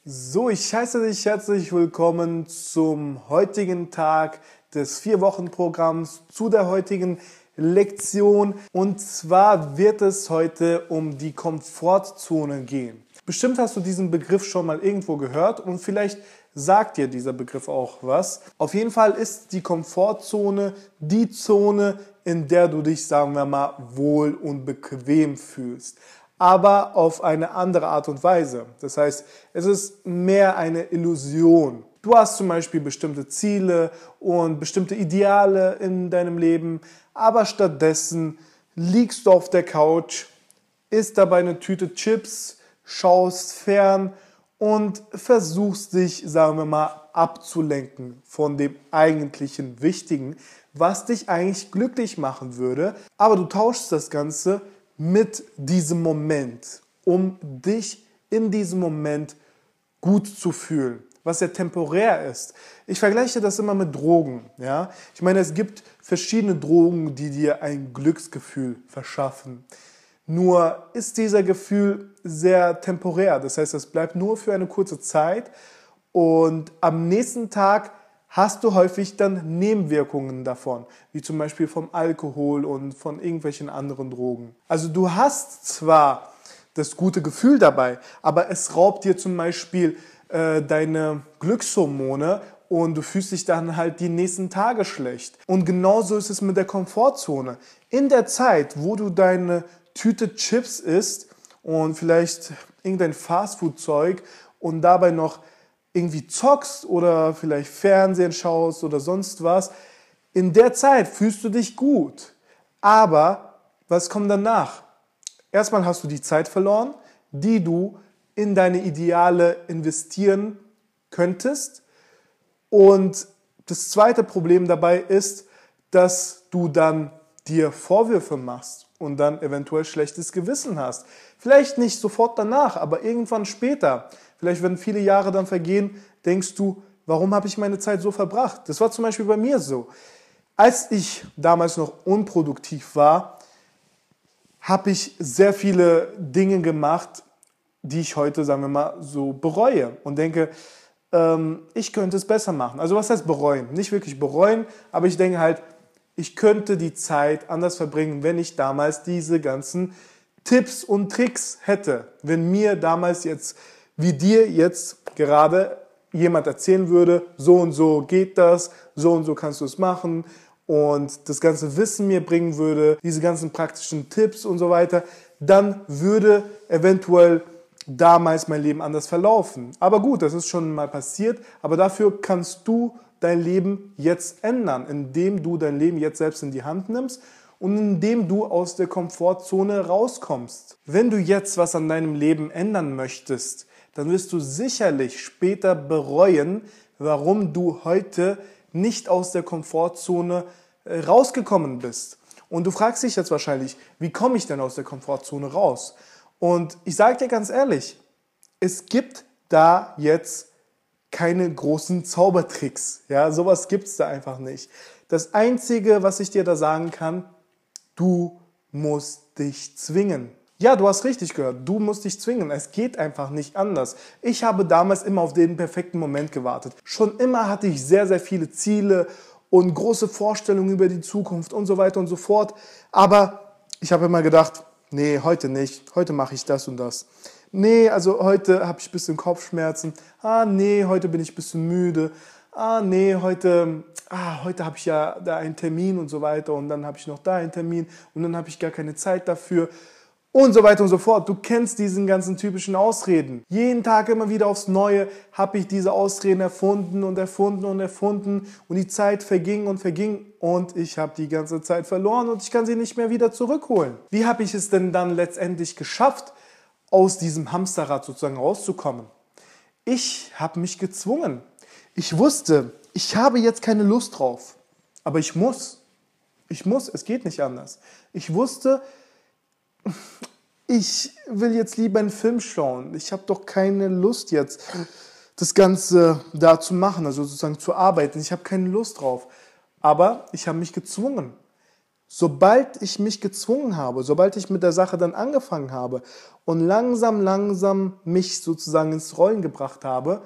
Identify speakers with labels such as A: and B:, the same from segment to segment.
A: So, ich heiße dich herzlich willkommen zum heutigen Tag des 4-Wochen-Programms, zu der heutigen Lektion. Und zwar wird es heute um die Komfortzone gehen. Bestimmt hast du diesen Begriff schon mal irgendwo gehört und vielleicht sagt dir dieser Begriff auch was. Auf jeden Fall ist die Komfortzone die Zone, in der du dich, sagen wir mal, wohl und bequem fühlst. Aber auf eine andere Art und Weise. Das heißt, es ist mehr eine Illusion. Du hast zum Beispiel bestimmte Ziele und bestimmte Ideale in deinem Leben, aber stattdessen liegst du auf der Couch, isst dabei eine Tüte Chips, schaust fern und versuchst dich, sagen wir mal, abzulenken von dem eigentlichen Wichtigen, was dich eigentlich glücklich machen würde. Aber du tauschst das Ganze mit diesem Moment, um dich in diesem Moment gut zu fühlen, was ja temporär ist. Ich vergleiche das immer mit Drogen. Ja? Ich meine, es gibt verschiedene Drogen, die dir ein Glücksgefühl verschaffen. Nur ist dieser Gefühl sehr temporär. Das heißt, es bleibt nur für eine kurze Zeit und am nächsten Tag hast du häufig dann Nebenwirkungen davon, wie zum Beispiel vom Alkohol und von irgendwelchen anderen Drogen. Also du hast zwar das gute Gefühl dabei, aber es raubt dir zum Beispiel deine Glückshormone und du fühlst dich dann halt die nächsten Tage schlecht. Und genauso ist es mit der Komfortzone. In der Zeit, wo du deine Tüte Chips isst und vielleicht irgendein Fastfood-Zeug und dabei noch irgendwie zockst oder vielleicht Fernsehen schaust oder sonst was, in der Zeit fühlst du dich gut. Aber was kommt danach? Erstmal hast du die Zeit verloren, die du in deine Ideale investieren könntest. Und das zweite Problem dabei ist, dass du dann dir Vorwürfe machst und dann eventuell schlechtes Gewissen hast. Vielleicht nicht sofort danach, aber irgendwann später. Vielleicht, wenn viele Jahre dann vergehen, denkst du, warum habe ich meine Zeit so verbracht? Das war zum Beispiel bei mir so. Als ich damals noch unproduktiv war, habe ich sehr viele Dinge gemacht, die ich heute, sagen wir mal, so bereue und denke, ich könnte es besser machen. Also was heißt bereuen? Nicht wirklich bereuen, aber ich denke halt, ich könnte die Zeit anders verbringen, wenn ich damals diese ganzen Tipps und Tricks hätte. Wenn mir damals jetzt, wie dir jetzt gerade jemand erzählen würde, so und so geht das, so und so kannst du es machen und das ganze Wissen mir bringen würde, diese ganzen praktischen Tipps und so weiter, dann würde eventuell damals mein Leben anders verlaufen. Aber gut, das ist schon mal passiert, aber dafür kannst du dein Leben jetzt ändern, indem du dein Leben jetzt selbst in die Hand nimmst und indem du aus der Komfortzone rauskommst. Wenn du jetzt was an deinem Leben ändern möchtest, dann wirst du sicherlich später bereuen, warum du heute nicht aus der Komfortzone rausgekommen bist. Und du fragst dich jetzt wahrscheinlich, wie komme ich denn aus der Komfortzone raus? Und ich sage dir ganz ehrlich, es gibt da jetzt keine großen Zaubertricks. Ja, sowas gibt es da einfach nicht. Das Einzige, was ich dir da sagen kann, du musst dich zwingen. Ja, du hast richtig gehört, du musst dich zwingen. Es geht einfach nicht anders. Ich habe damals immer auf den perfekten Moment gewartet. Schon immer hatte ich sehr, sehr viele Ziele und große Vorstellungen über die Zukunft und so weiter und so fort. Aber ich habe immer gedacht, nee, heute nicht. Heute mache ich das und das. Nee, also heute habe ich ein bisschen Kopfschmerzen. Nee, heute bin ich ein bisschen müde. Nee, heute habe ich ja da einen Termin und so weiter und dann habe ich noch da einen Termin und dann habe ich gar keine Zeit dafür und so weiter und so fort. Du kennst diesen ganzen typischen Ausreden. Jeden Tag immer wieder aufs Neue habe ich diese Ausreden erfunden und erfunden und erfunden und die Zeit verging und ich habe die ganze Zeit verloren und ich kann sie nicht mehr wieder zurückholen. Wie habe ich es denn dann letztendlich geschafft, aus diesem Hamsterrad sozusagen rauszukommen? Ich habe mich gezwungen. Ich wusste, ich habe jetzt keine Lust drauf, aber ich muss, es geht nicht anders. Ich wusste, ich will jetzt lieber einen Film schauen. Ich habe doch keine Lust jetzt, das Ganze da zu machen, also sozusagen zu arbeiten. Ich habe keine Lust drauf, aber ich habe mich gezwungen. Sobald ich mich gezwungen habe, sobald ich mit der Sache dann angefangen habe und langsam mich sozusagen ins Rollen gebracht habe,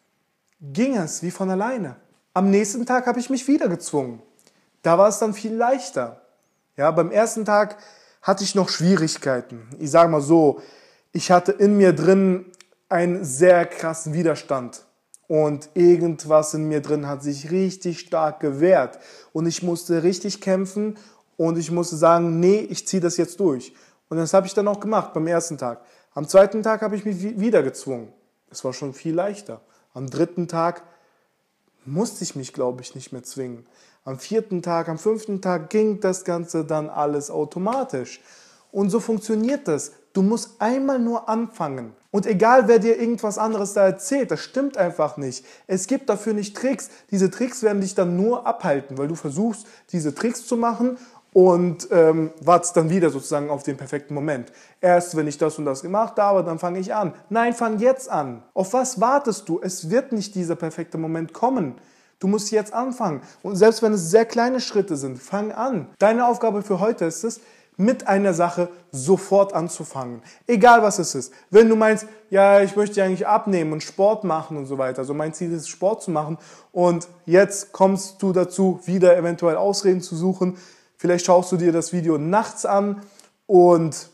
A: ging es wie von alleine. Am nächsten Tag habe ich mich wieder gezwungen. Da war es dann viel leichter. Ja, beim ersten Tag hatte ich noch Schwierigkeiten. Ich sage mal so, ich hatte in mir drin einen sehr krassen Widerstand. Und irgendwas in mir drin hat sich richtig stark gewehrt. Und ich musste richtig kämpfen und ich musste sagen, nee, ich ziehe das jetzt durch. Und das habe ich dann auch gemacht beim ersten Tag. Am zweiten Tag habe ich mich wieder gezwungen. Es war schon viel leichter. Am dritten Tag musste ich mich, glaube ich, nicht mehr zwingen. Am vierten Tag, am fünften Tag ging das Ganze dann alles automatisch. Und so funktioniert das. Du musst einmal nur anfangen. Und egal, wer dir irgendwas anderes da erzählt, das stimmt einfach nicht. Es gibt dafür nicht Tricks. Diese Tricks werden dich dann nur abhalten, weil du versuchst, diese Tricks zu machen und wartest dann wieder sozusagen auf den perfekten Moment. Erst wenn ich das und das gemacht habe, dann fange ich an. Nein, fang jetzt an. Auf was wartest du? Es wird nicht dieser perfekte Moment kommen. Du musst jetzt anfangen. Und selbst wenn es sehr kleine Schritte sind, fang an. Deine Aufgabe für heute ist es, mit einer Sache sofort anzufangen. Egal was es ist. Wenn du meinst, ja, ich möchte eigentlich abnehmen und Sport machen und so weiter. Also mein Ziel ist, Sport zu machen. Und jetzt kommst du dazu, wieder eventuell Ausreden zu suchen. Vielleicht schaust du dir das Video nachts an und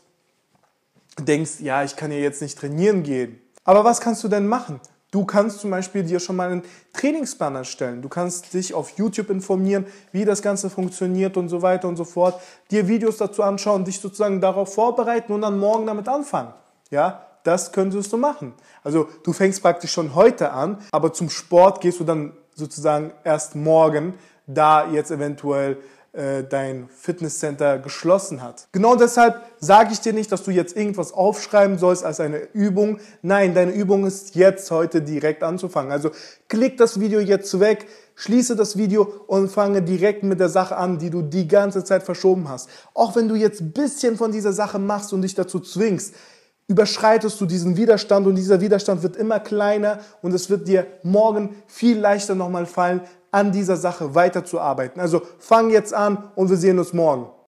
A: denkst, ja, ich kann ja jetzt nicht trainieren gehen. Aber was kannst du denn machen? Du kannst zum Beispiel dir schon mal einen Trainingsplan erstellen. Du kannst dich auf YouTube informieren, wie das Ganze funktioniert und so weiter und so fort. Dir Videos dazu anschauen, dich sozusagen darauf vorbereiten und dann morgen damit anfangen. Ja, das könntest du machen. Also du fängst praktisch schon heute an, aber zum Sport gehst du dann sozusagen erst morgen, da jetzt eventuell dein Fitnesscenter geschlossen hat. Genau deshalb sage ich dir nicht, dass du jetzt irgendwas aufschreiben sollst als eine Übung. Nein, deine Übung ist jetzt heute direkt anzufangen. Also klick das Video jetzt weg, schließe das Video und fange direkt mit der Sache an, die du die ganze Zeit verschoben hast. Auch wenn du jetzt ein bisschen von dieser Sache machst und dich dazu zwingst, überschreitest du diesen Widerstand und dieser Widerstand wird immer kleiner und es wird dir morgen viel leichter nochmal fallen, an dieser Sache weiterzuarbeiten. Also fang jetzt an und wir sehen uns morgen.